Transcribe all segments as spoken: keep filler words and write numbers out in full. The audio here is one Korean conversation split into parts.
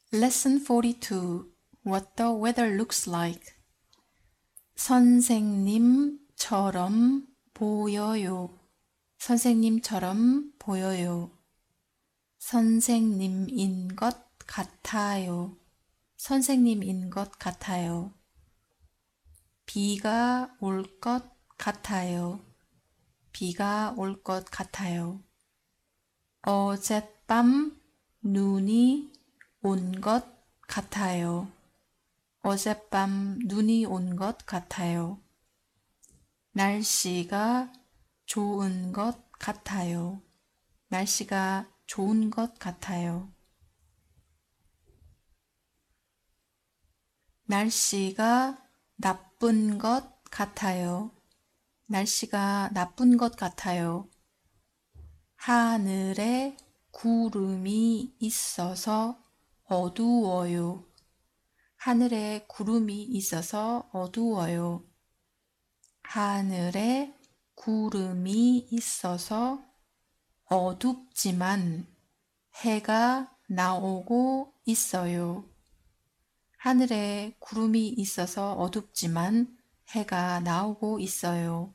Lesson forty-two. What the weather looks like. 선생님처럼 보여요. 선생님처럼 보여요. 선생님인 것 같아요. 선생님인 것 같아요. 비가 올 것 같아요. 비가 올 것 같아요. 어젯밤 눈이 온 것 같아요. 어젯밤 눈이 온 것 같아요. 날씨가 좋은 것 같아요. 날씨가 좋은 것 같아요. 날씨가 나쁜 것 같아요. 날씨가 나쁜 것 같아요. 하늘에 구름이 있어서 어두워요. 하늘에 구름이 있어서 어두워요. 하늘에 구름이 있어서 어둡지만 해가 나오고 있어요. 하늘에 구름이 있어서 어둡지만 해가 나오고 있어요.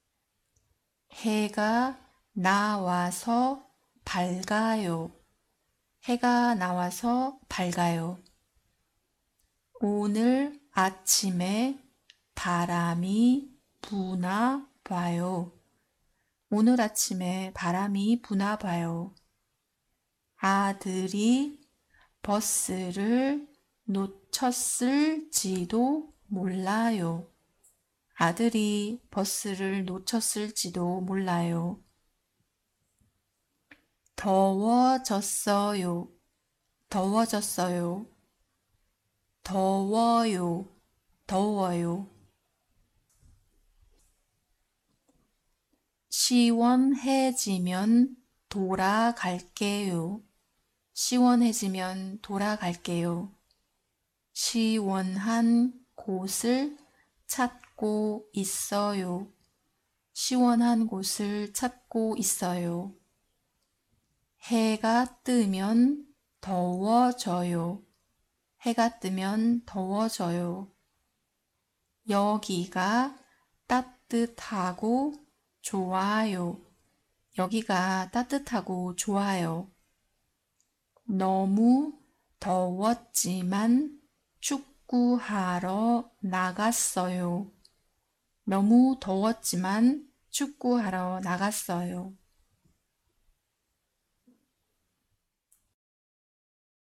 해가 나와서 밝아요. 해가 나와서 밝아요. 오늘 아침에 바람이 부나 봐요. 오늘 아침에 바람이 부나 봐요. 아들이 버스를 놓쳤을지도 몰라요. 아들이 버스를 놓쳤을지도 몰라요. 더워졌어요. 더워졌어요. 더워요. 더워요. 시원해지면 돌아갈게요. 시원해지면 돌아갈게요. 시원한 곳을 찾고 있어요. 시원한 곳을 찾고 있어요. 해가 뜨면 더워져요. 해가 뜨면 더워져요. 여기가 따뜻하고 좋아요. 여기가 따뜻하고 좋아요. 너무 더웠지만 축구하러 나갔어요. 너무 더웠지만 축구하러 나갔어요.